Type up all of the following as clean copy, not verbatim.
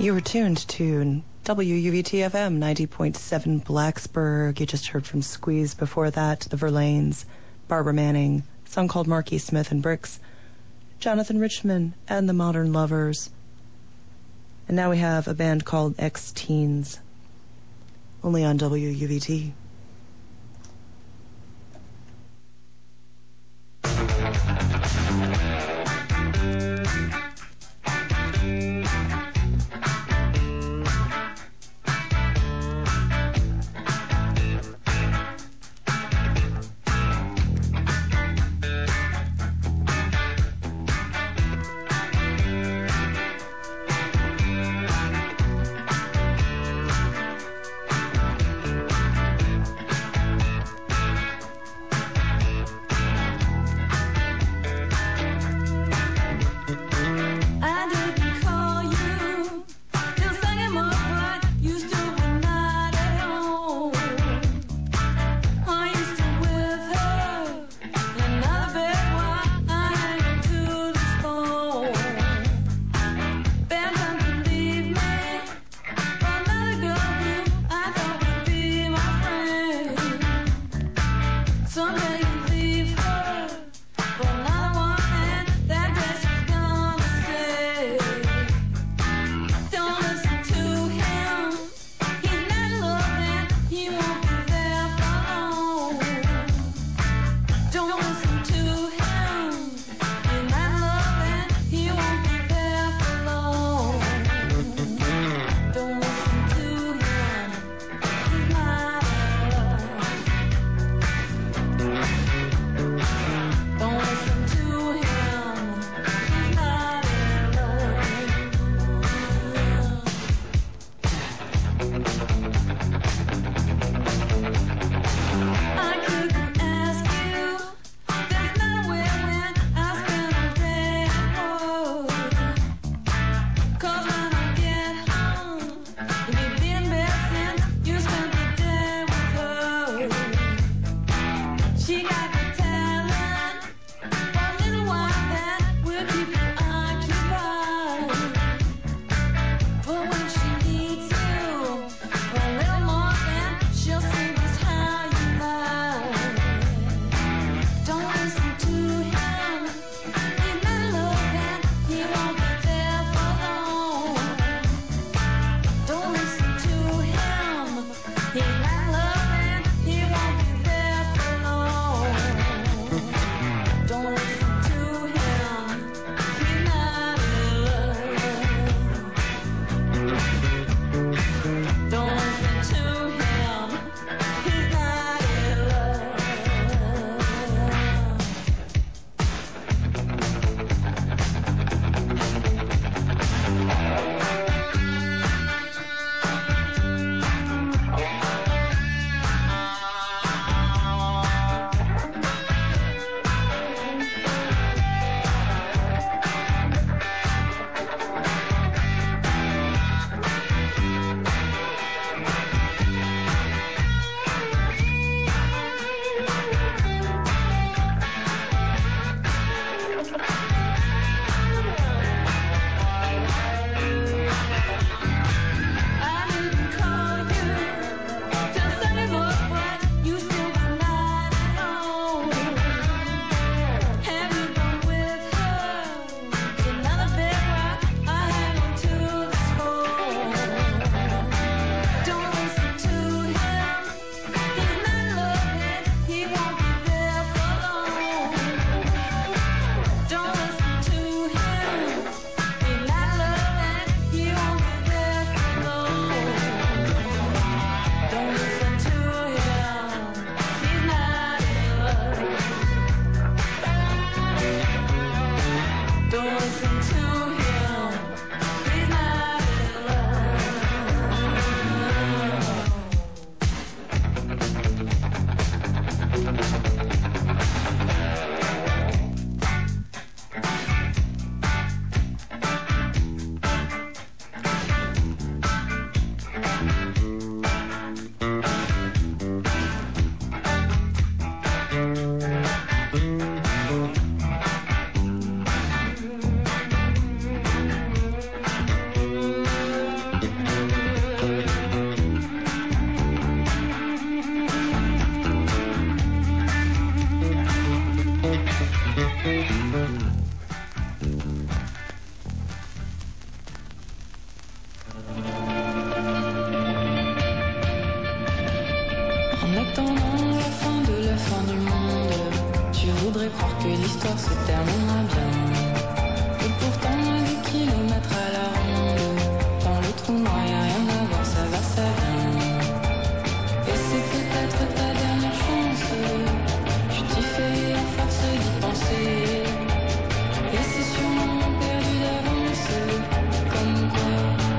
You were tuned to WUVT-FM 90.7 Blacksburg. You just heard from Squeeze. Before that, the Verlaines, Barbara Manning, a song called Marky Smith and Bricks, Jonathan Richman, and the Modern Lovers. And now we have a band called X-Teens, only on WUVT. terminera bien. Et pourtant, à des kilomètres à la ronde, dans le trou noir, y'a rien à voir, ça va, ça vient. Et c'est peut-être ta dernière chance, tu t'y fais à force d'y penser. Et c'est sûrement perdu d'avance, comme quoi.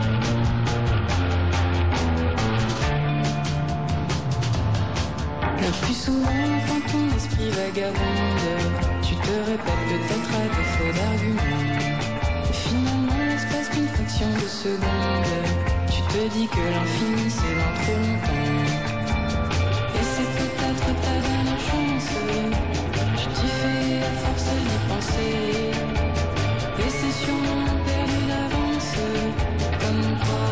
Le plus souvent, quand ton esprit vagabonde, tu te répètes peut-être à défaut d'arguments. Et finalement, l'espace d'une fraction de seconde, tu te dis que l'infini c'est dans trop longtemps. Et c'est peut-être ta dernière chance, tu t'y fais à force d'y penser. Et c'est sûrement perdu d'avance, comme quoi.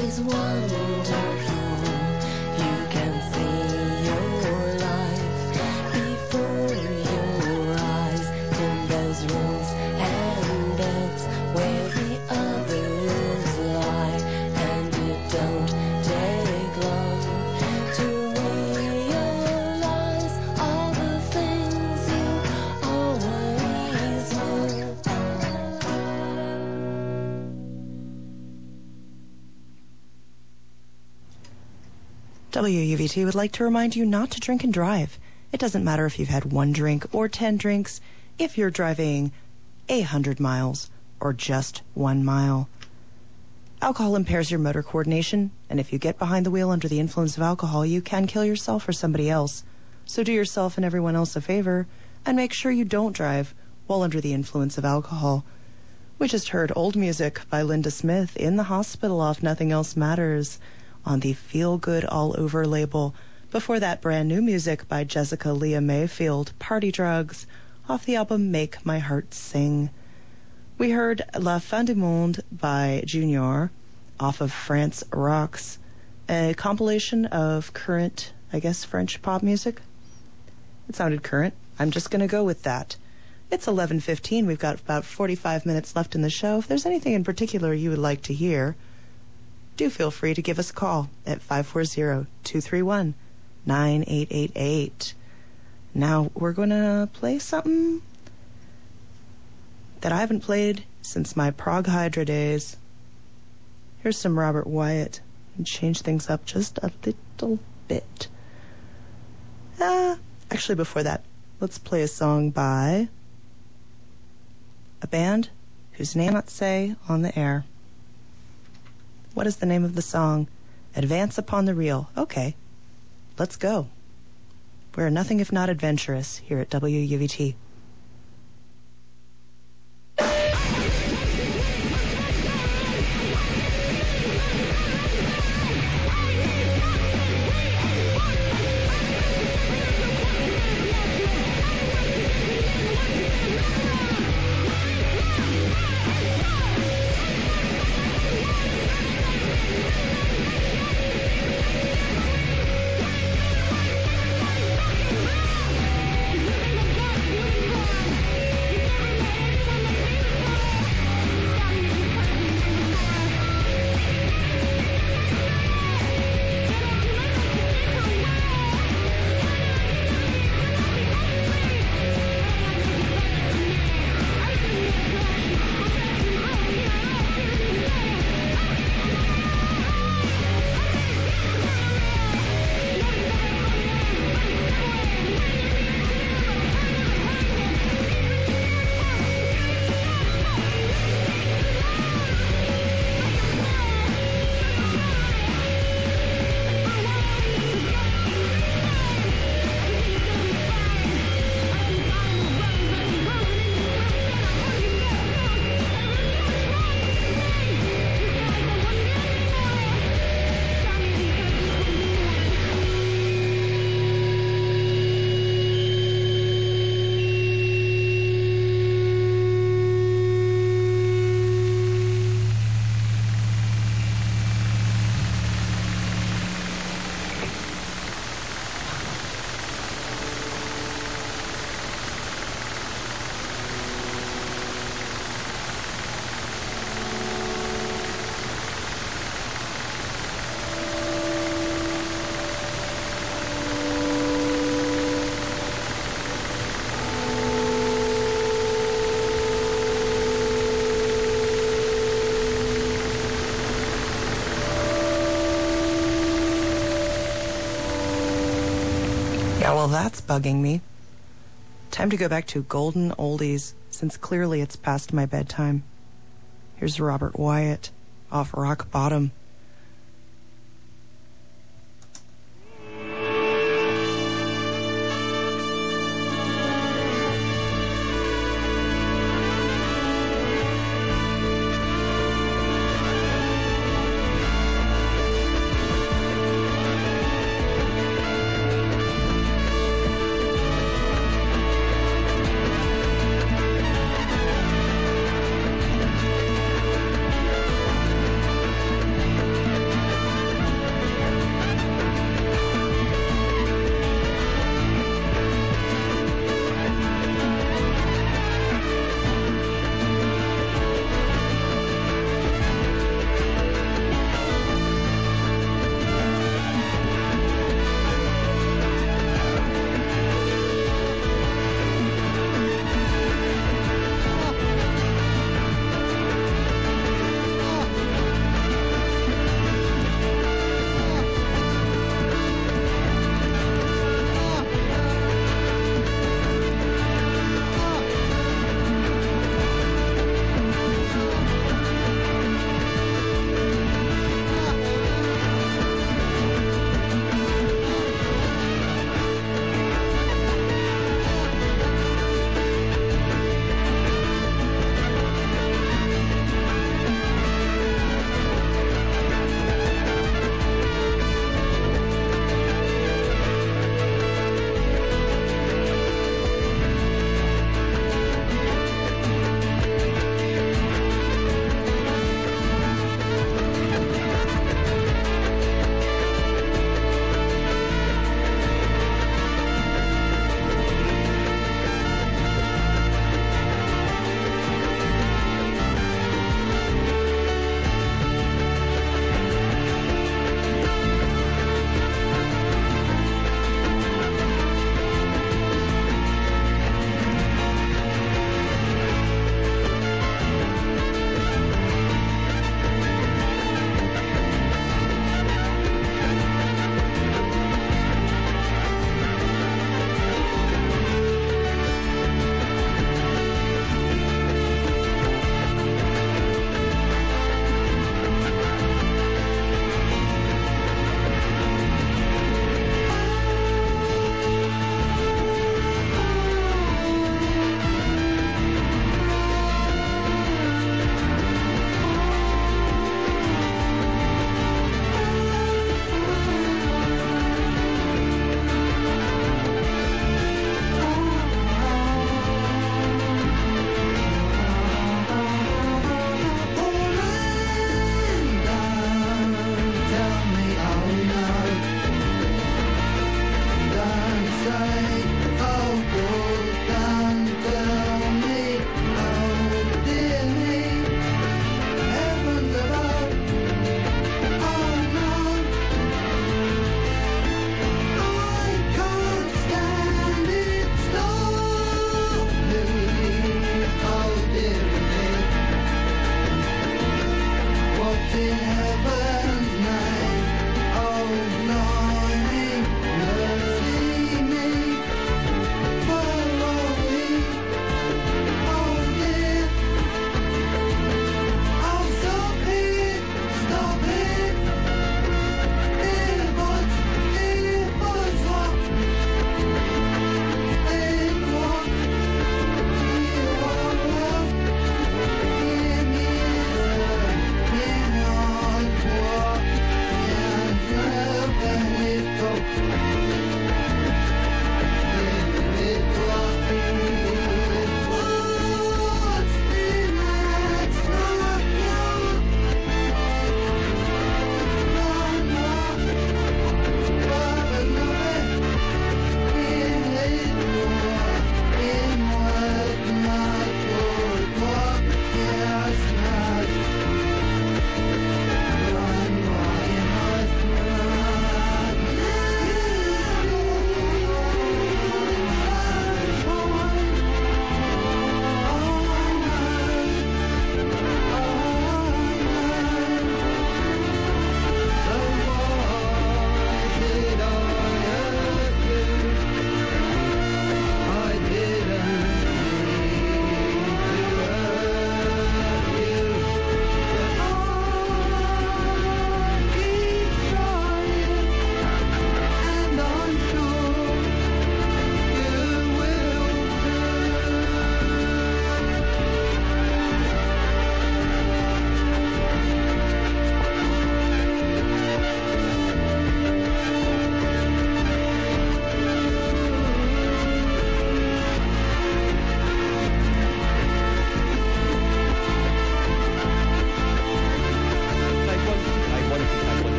is wonderful. You can see your life before your eyes in those rooms and beds where the others lie, and it don't take long to realize all the things you always knew. WUVT would like to remind you not to drink and drive. It doesn't matter if you've had 1 drink or 10 drinks, if you're driving 100 miles or just 1 mile. Alcohol impairs your motor coordination, and if you get behind the wheel under the influence of alcohol, you can kill yourself or somebody else. So do yourself and everyone else a favor, and make sure you don't drive while under the influence of alcohol. We just heard Old Music by Linda Smith in the hospital off Nothing Else Matters on the Feel Good All Over label. Before that, brand new music by Jessica Leah Mayfield, Party Drugs, off the album Make My Heart Sing. We heard La Fin du Monde by Junior off of France Rocks, a compilation of current, I guess, French pop music. It sounded current. I'm just going to go with that. It's 11:15. We've got about 45 minutes left in the show. If there's anything in particular you would like to hear, do feel free to give us a call at 540-231-9888. Now, we're going to play something that I haven't played since my Prague Hydra days. Here's some Robert Wyatt, and change things up just a little bit. Actually, before that, let's play a song by a band whose name I cannot say on the air. What is the name of the song? Advance Upon the Real. Okay, let's go. We're nothing if not adventurous here at WUVT. Yeah, well, that's bugging me. Time to go back to golden oldies, since clearly it's past my bedtime. Here's Robert Wyatt off Rock Bottom.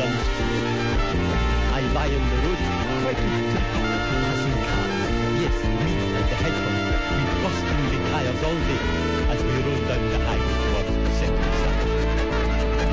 comes to me. I lie on the road, walking to passing cars. Yes, me and the hedgehog, we busting the tires all day as we roll down the highway towards the central side.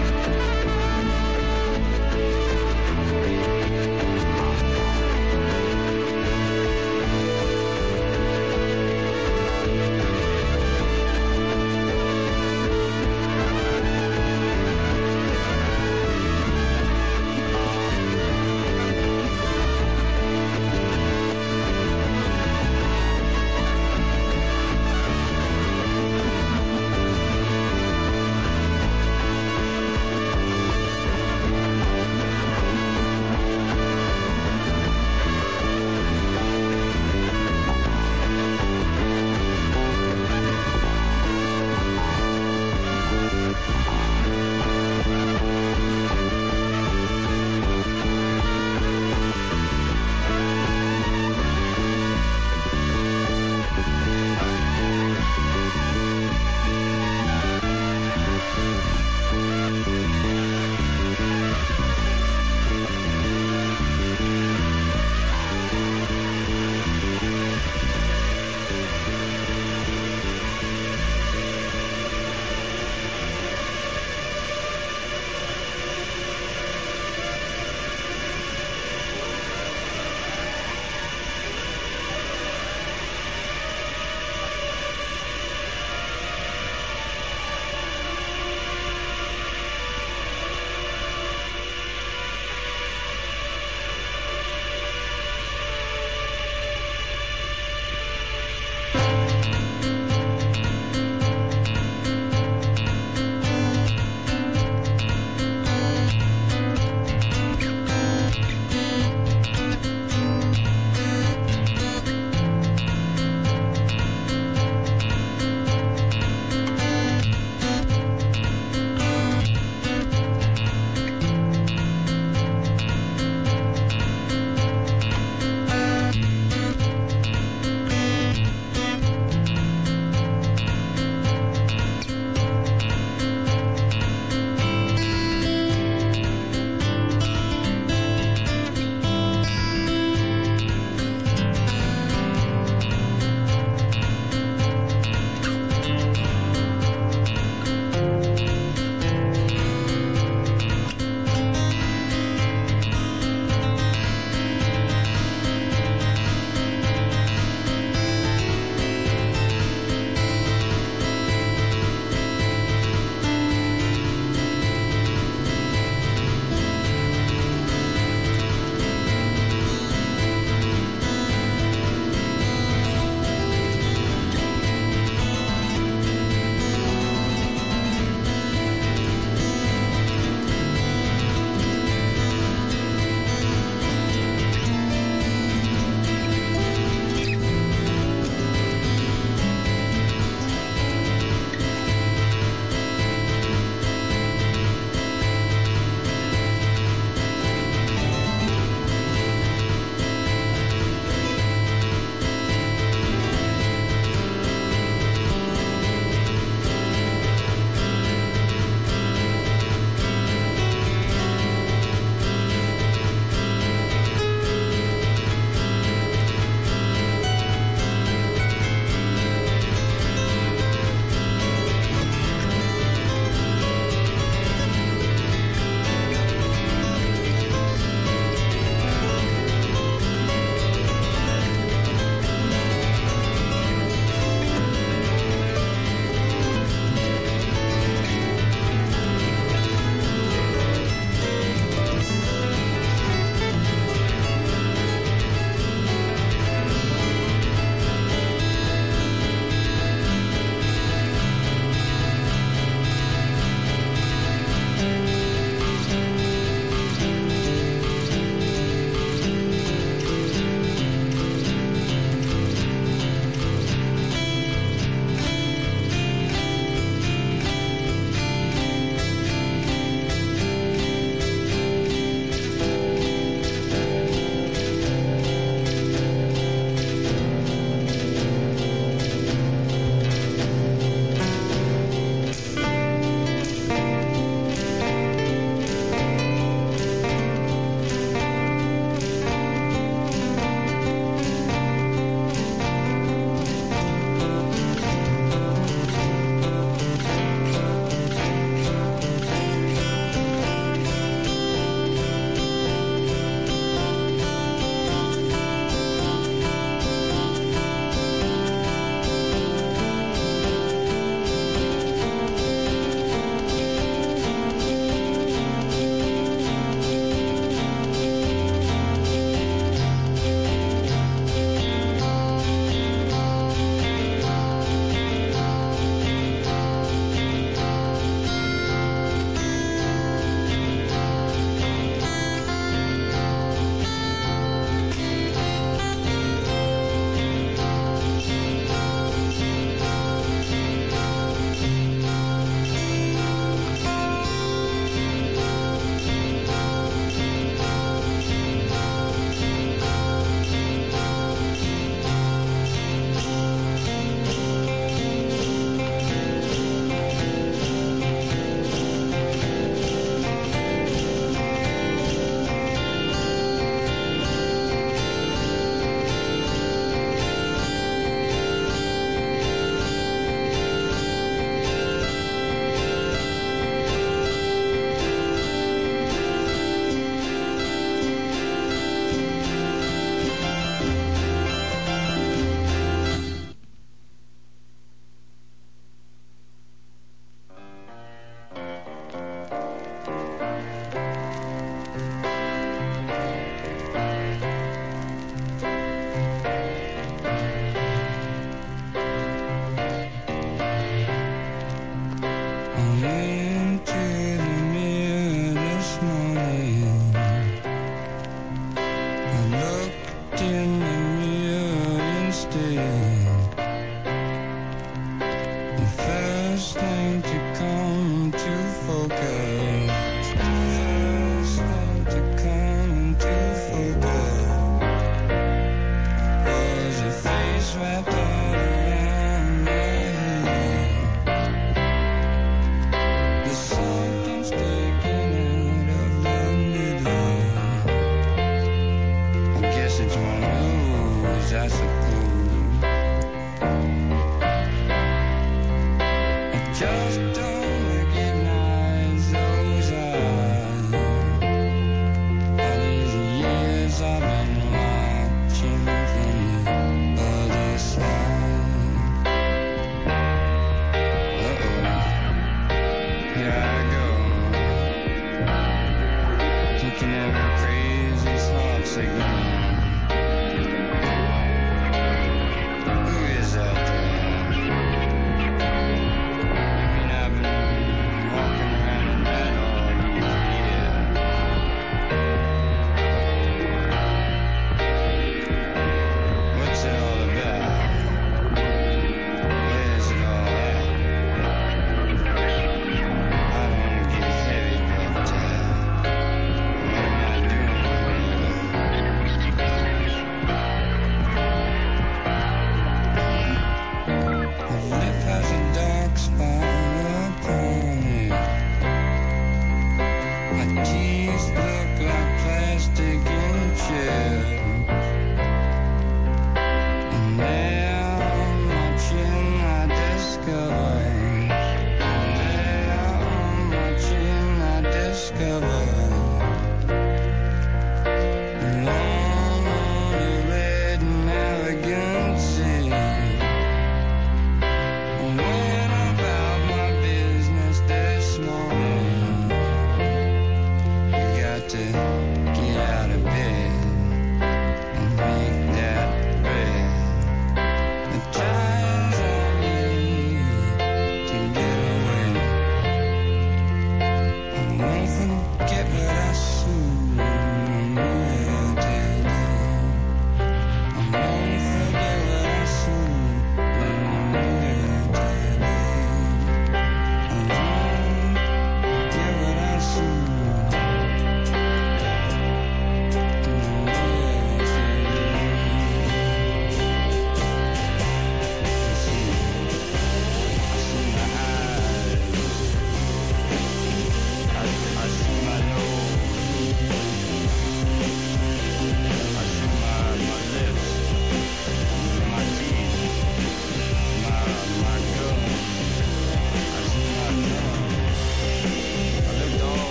Get ready.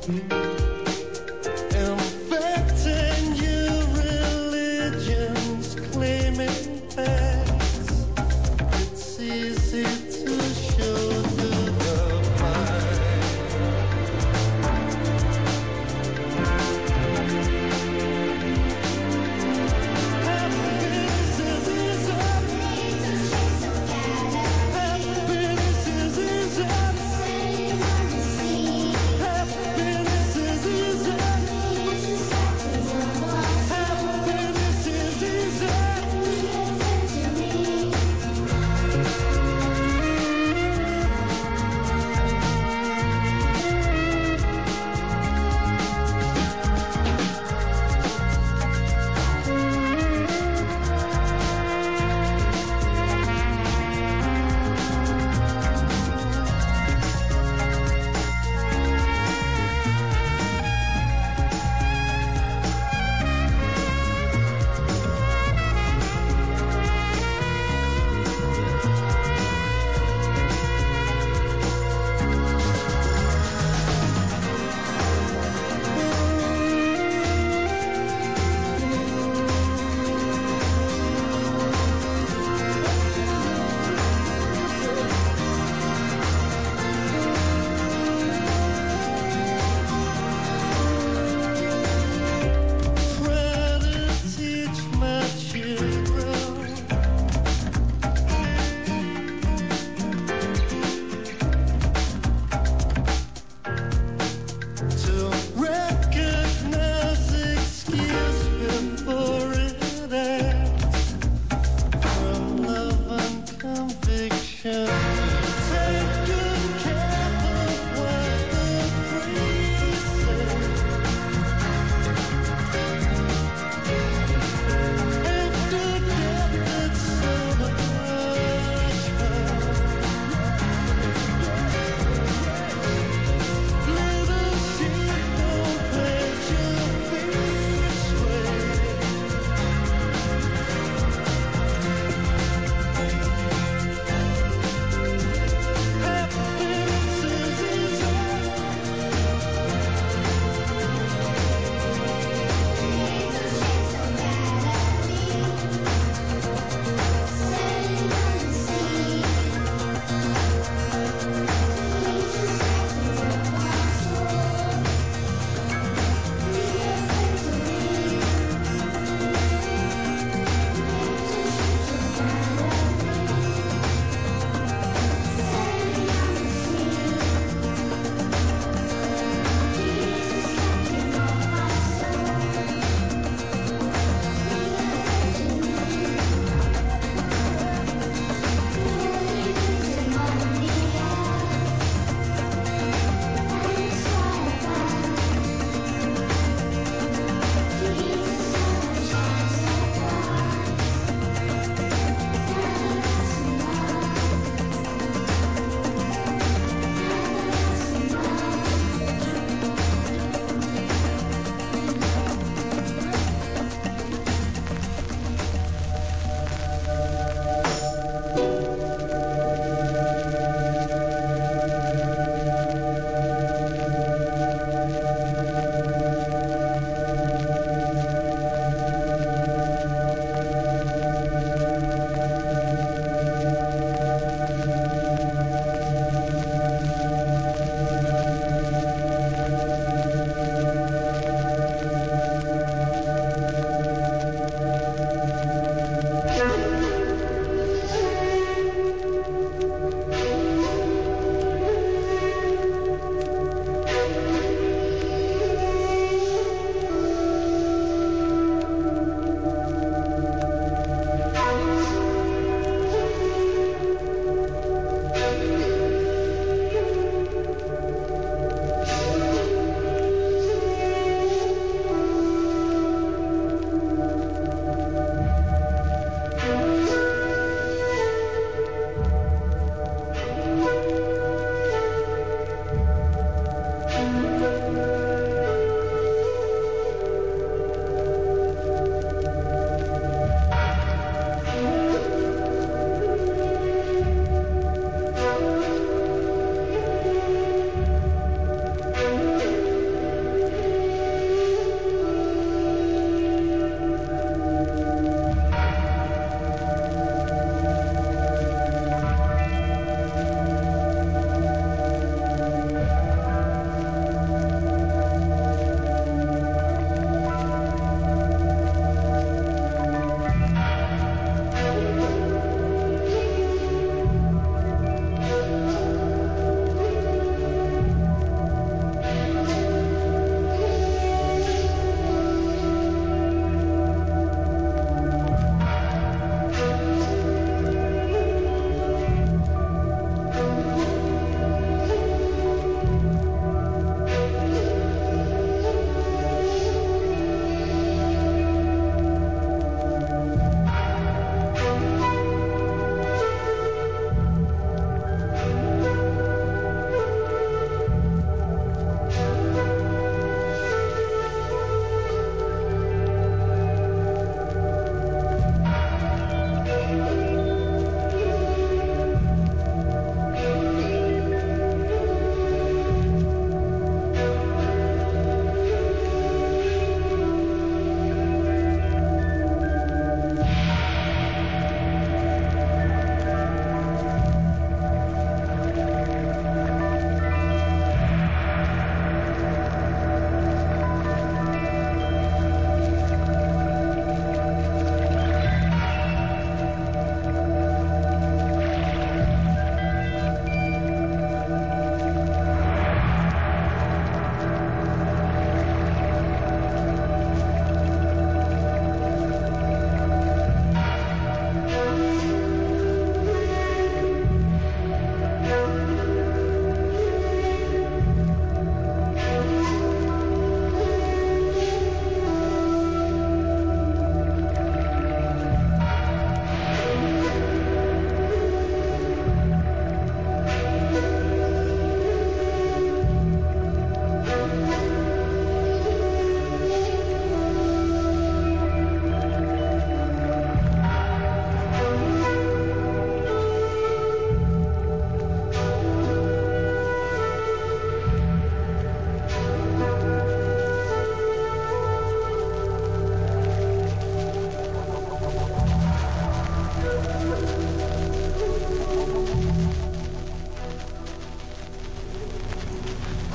Infecting your religions, claiming facts. It's easy to show to the mind. Happiness is up. Happiness is up. Happiness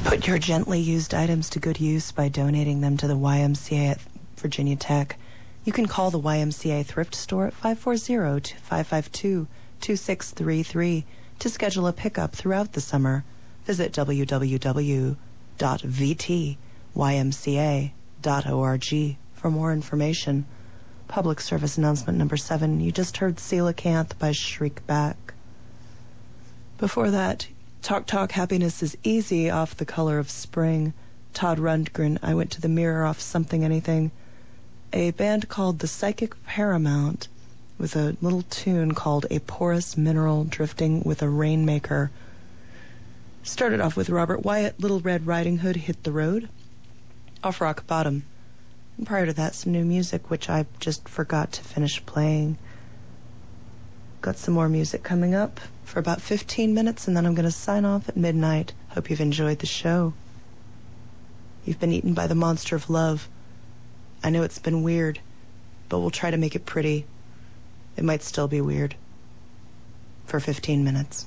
Put your gently used items to good use by donating them to the YMCA at Virginia Tech. You can call the YMCA Thrift Store at 540-552-2633 to schedule a pickup throughout the summer. Visit www.vtymca.org for more information. Public service announcement number 7. You just heard Coelacanth by Shriekback. Before that, Talk Talk Happiness is Easy off The Color of Spring. Todd Rundgren, I Went to the Mirror off Something Anything. A band called The Psychic Paramount with a little tune called A Porous Mineral Drifting with a Rainmaker. Started off with Robert Wyatt, Little Red Riding Hood, Hit the Road off Rock Bottom. And prior to that, some new music, which I just forgot to finish playing. Got some more music coming up for about 15 minutes, and then I'm going to sign off at midnight. Hope you've enjoyed the show. You've been eaten by the monster of love. I know it's been weird, but we'll try to make it pretty. It might still be weird. For 15 minutes.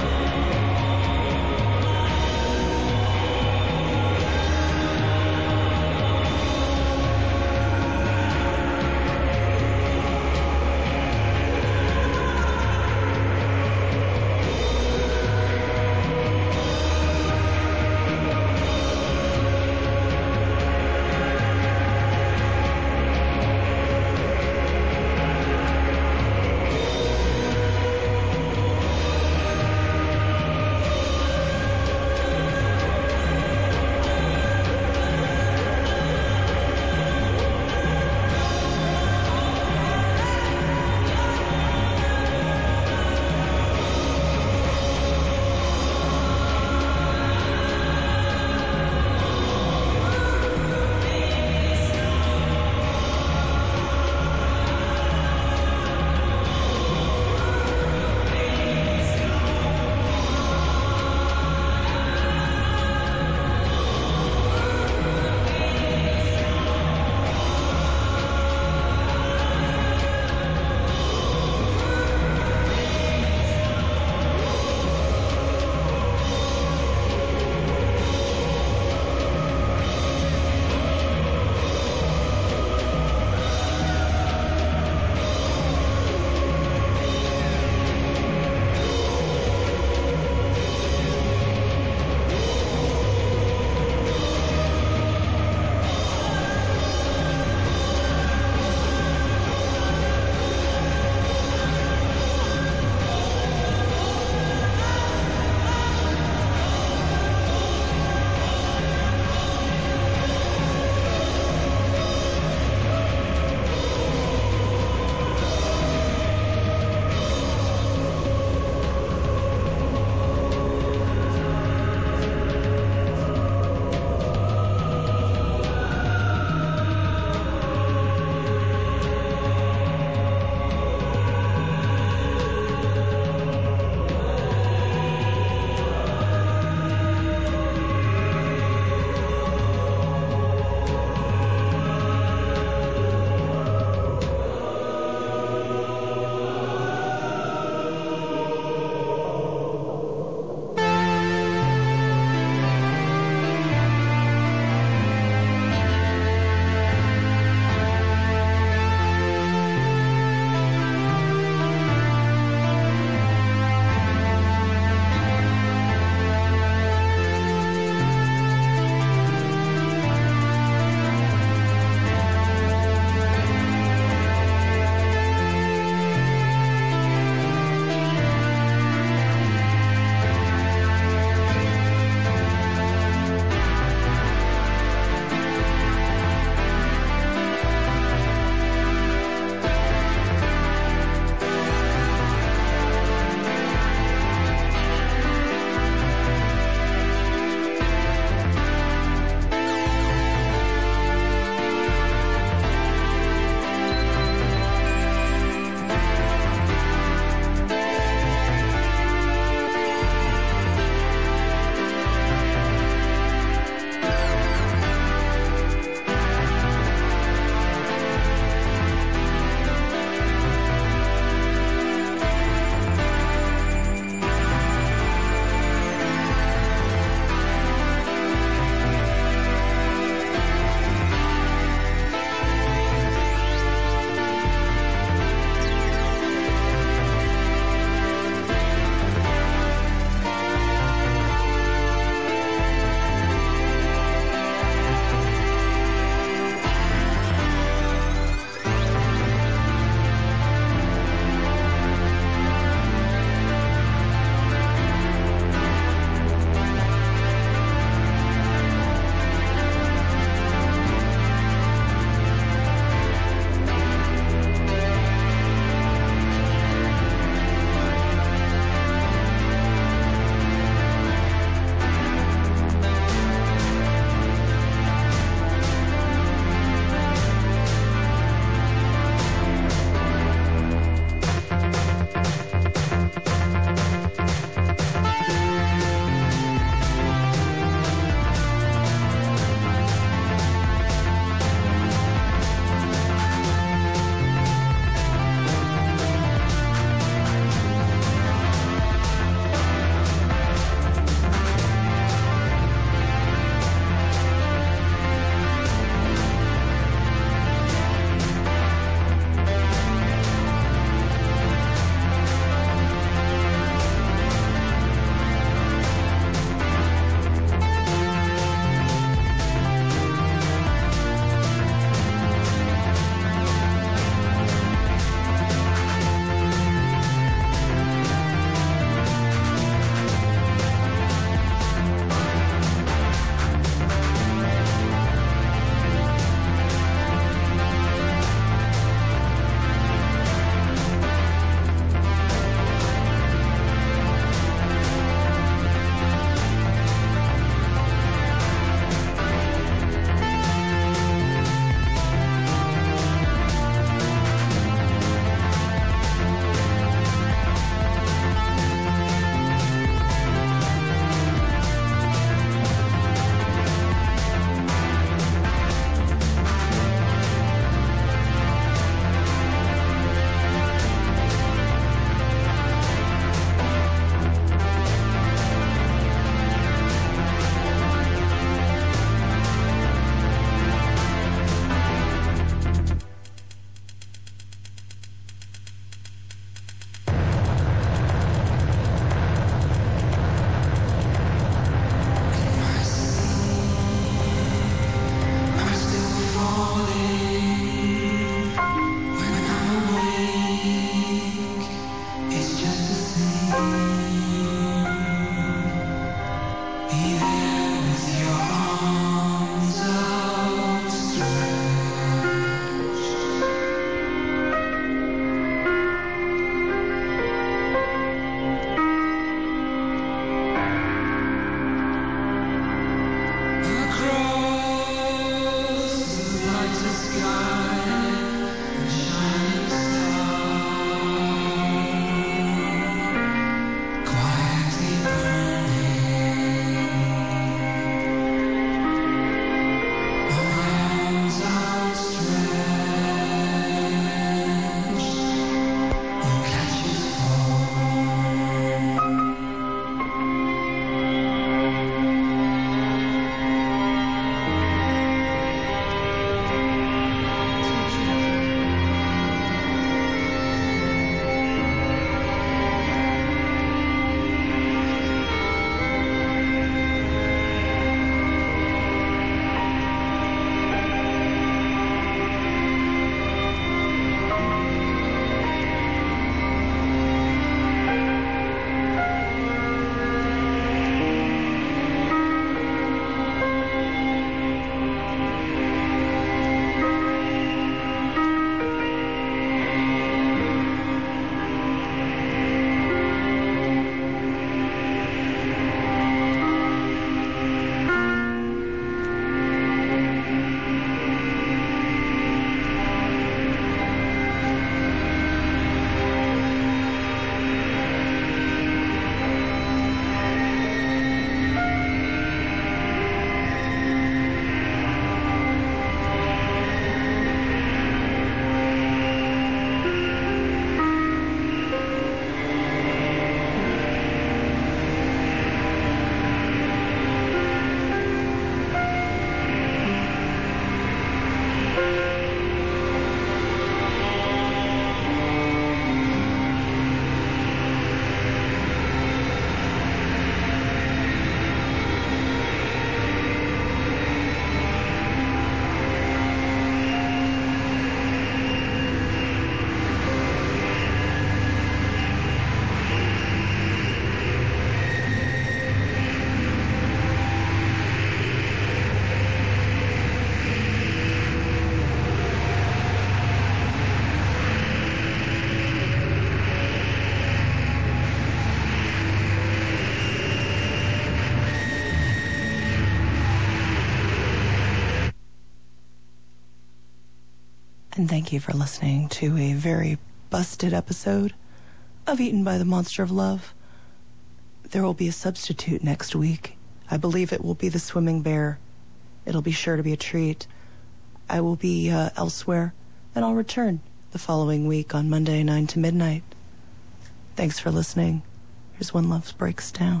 And thank you for listening to a very busted episode of Eaten by the Monster of Love. There will be a substitute next week. I believe it will be the Swimming Bear. It'll be sure to be a treat. I will be elsewhere, and I'll return the following week on Monday, 9 to midnight. Thanks for listening. Here's When Love Breaks Down.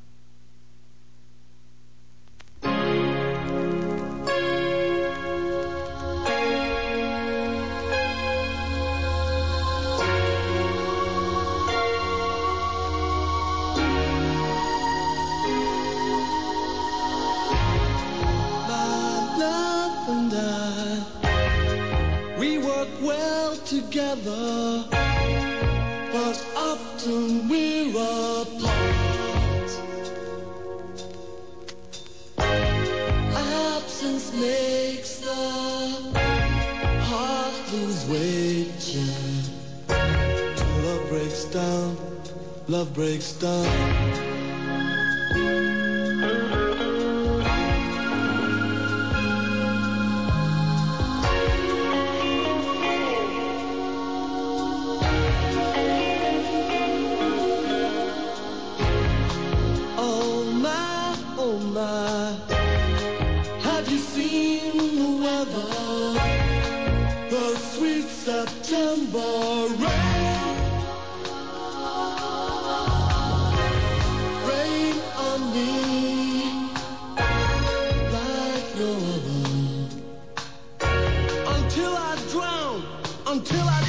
Together, but often we're apart. Absence makes the heart lose weight, yeah. Till love breaks down, love breaks down. Have you seen the weather? The sweet September rain. Rain on me like no other. Until I drown, until I